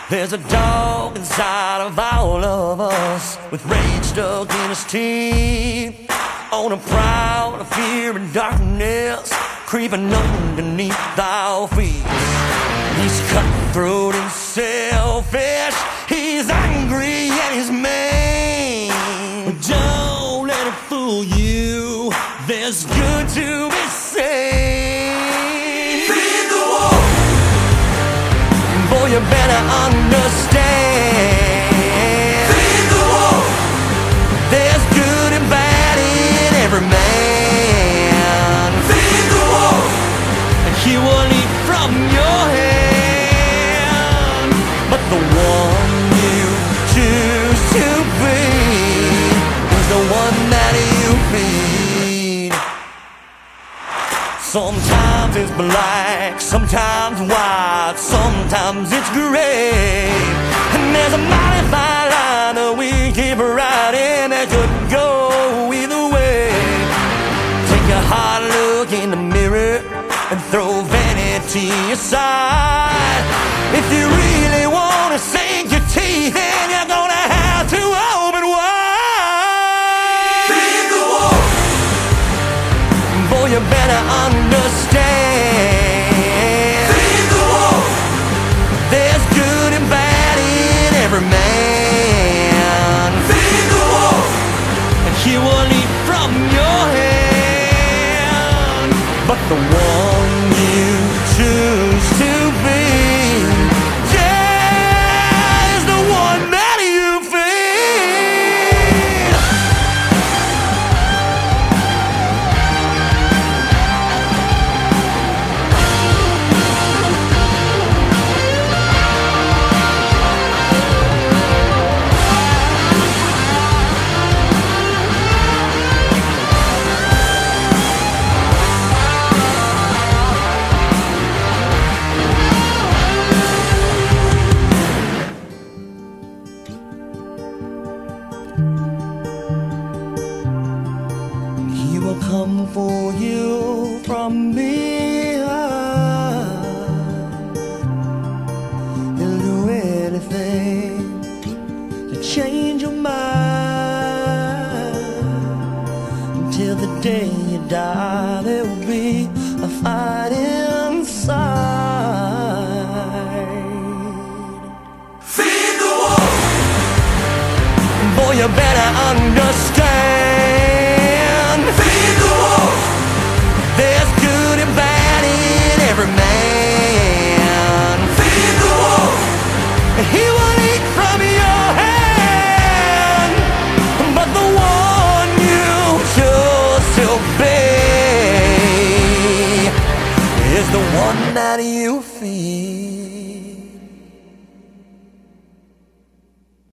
There's a dog inside of all of us, with rage stuck in his teeth, on a prowl of fear and darkness, creeping underneath our feet. He's cutthroat and selfish, he's angry and he's mean. But don't let it fool you, there's good to be seen. Feed the wolf, boy, you better understand. Feed the wolf, there's good and bad in every man. Feed the wolf, and he will eat from your hand. But the one you choose to be is the one that you feed. Sometimes it's black, sometimes white, sometimes it's gray. And there's a mighty fine line that we keep riding that could go either way. Take a hard look in the mirror and throw vanity aside. If you really want to sink your teeth in, you're gonna have to open wide. Feed the wolf, boy, you better understand. Feed the wolf, there's good and bad in every man. Feed the wolf, and he will eat from your hand. But the one you choose to be, yeah, is the one that you feed. He will come for you from behind. He'll do anything to change your mind. Until the day you die, there will be a fight inside. Feed the wolf, boy, you better understand. Feed the wolf, there's good and bad in every man. Feed the wolf, he will eat from your hand. But the one you choose to be is the one that you feed.